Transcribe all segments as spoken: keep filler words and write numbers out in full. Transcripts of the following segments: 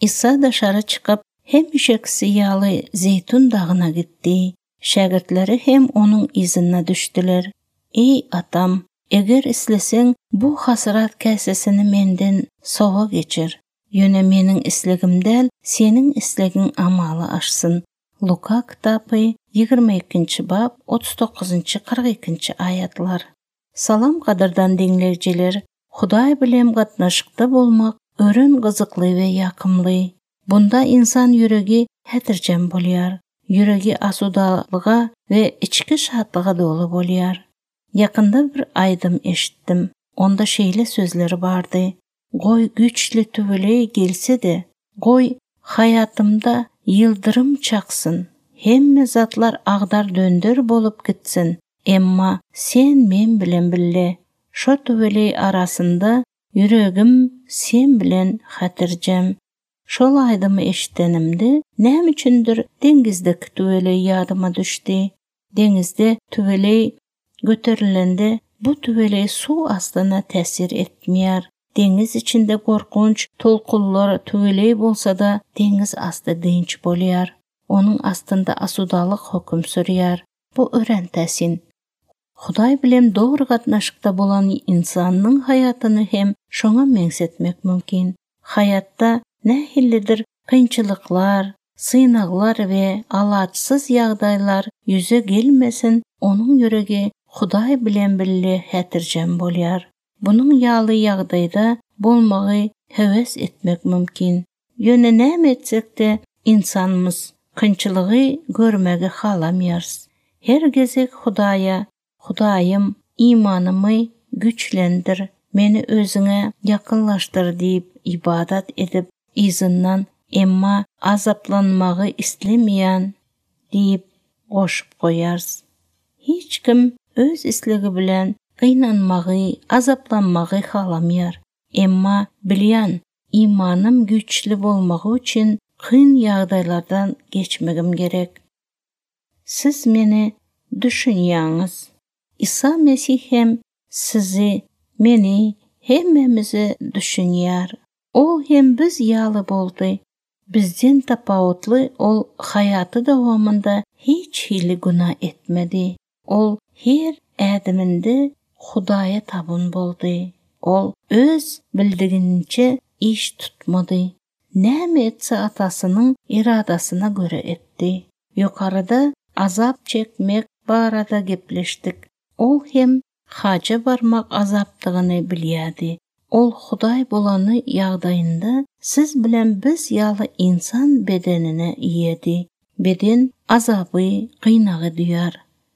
İsa dışarı çıkıp hem işeksi yağlı Zeytun dağına gitti. Şagirdleri hem onun izine düştüler. Ey atam, eğer islesen bu hasrat kasesini menden soğa geçir. Yöne menin islegimdel senin islegin amalı aşsın. Luka kitabı yigirme ikinci bab otuz dokuzuncu qirq ikinci ayatlar. Salam qadırdan dinleyiciler, Huday bilen gatnaşıkta bolmak örün kızıklı ve yakımlı. Bunda insan yüregi hetircem bolyar. Yüregi asudalığa ve içki şatlığa dolu bolyar. Yakında bir aydım eşittim. Onda şeyle sözleri vardı. Goy güçlü tüveleğe gelse de, goy hayatımda yıldırım çaksın. Hemme zatlar ağdar döndür bolup gitsin. Emma sen men bilen bille. Şo tüveleği arasında yüregim sen bilen hatircem. Şol aydımı eşittenimde nem üçündür dengizdeki tüveleği yadıma düştü. Denizde tüveleği götürülende bu tüveleği su astına tesir etmiyor. Deniz içinde korkunç tolkullar tüveleği bolsa da deniz astı dinç bolyar. Onun astında asudalık hüküm sürüyor. Bu öğrentesin. Huday bilen doğru gatnaşıkta bolan insanın hayatını hem şoňa meňsetmek mümkin. Hayatta nähillidir kynçylyklar, synaglar we alaçsız ýagdaýlar yüze gelmesin, onun ýüregi Huday bilen bille hetirjem bolýar. Bunun ýaly ýagdaýda bolmagy heves etmek mümkin. Ýöne näme etsek-de insanymyz kynçylygy görmegi halamýarys. Her gezek Hudaýa, Hudaýym, imanymı güçlendir, meni özüňe ýakynlaşdyr diýip ibadat edip izinden emma azaplanmagy islemeýän diýip goşup goýarsy. Hiç kim öz islegi bilen gynanmagy, azaplanmagy halamýar. Emma bilýän, imanım güçlü bolmagy üçin kyn ýagdaýlardan geçmegim gerek. Siz meni düşünýäňiz. İsa Mesih hem sizi, meni, hemmemizi düşünýär. Ol hem biz ýaly boldy. Bizden tapawutly ol hayaty dowamında hiç hili günah etmedi. Ol her ädiminde Hudaýa tabyn boldy. Ol öz bildiginçe iş tutmady. Näme etse atasynyň iradasyna göre etdi. Ýokarıda azap çekmek barada gepleşdik. Ol hem haja barmak azapdygyny bilýärdi. Ol Hudaý bolany ýagdaýynda siz bilen biz ýaly insan bedenine ýedi. Beden azabı, gynagi duýar.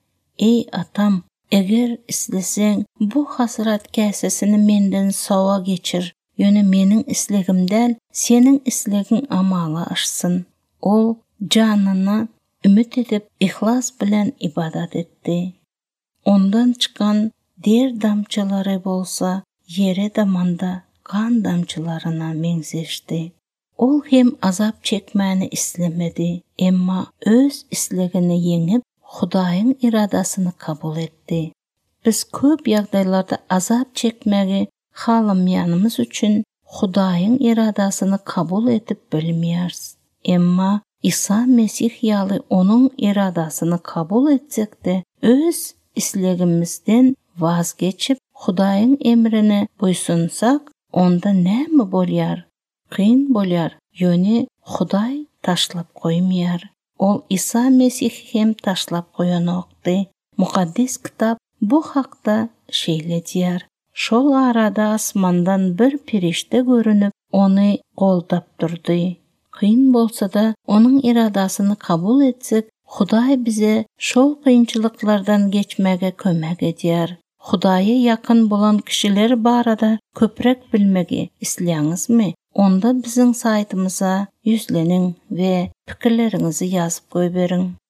Ey atam, eger isleseň bu hasrat kasesini menden soğa geçir. Ýöne meniň islegimden seniň islegiň amaly aşsın. Ol janyna ümit edip ihlas bilen ibadat etdi. Ondan çıkan der damçylary bolsa yere damanda kan damçylaryna meňzeşdi. Ol hem azap çekmäni islemedi, emma öz islegini ýeňip Hudaýyň iradasyny kabul etdi. Biz köp ýagdaýlarda azap çekmägi halamýanymyz üçin Hudaýyň iradasyny kabul edip bilmeýäris. Emma İsa Mesih ýaly onun iradasyny kabul etsek-de öz islegimizden vaz geçip Hudaýyň emrine boýsunsak, onda näme bolýar? Kyn bolýar. Ýöne Hudaý taşlap goýmaýar. Ol İsa Mesih hem taşlap goýanokdy. Mukaddes kitap bu hakda şeýle diýär. Şol arada asmandan bir perişte görünüp onu goldap durdy. Kyn bolsa da onun iradasyny kabul etsek, Hudaý bize şol kynçylyklardan geçmege kömek edýär. Hudaýa yakın bolan kişiler barada köprek bilmegi isleýäňizmi? Onda biziň saytymyza ýüzleniň we pikirleriňizi ýazyp goýberin.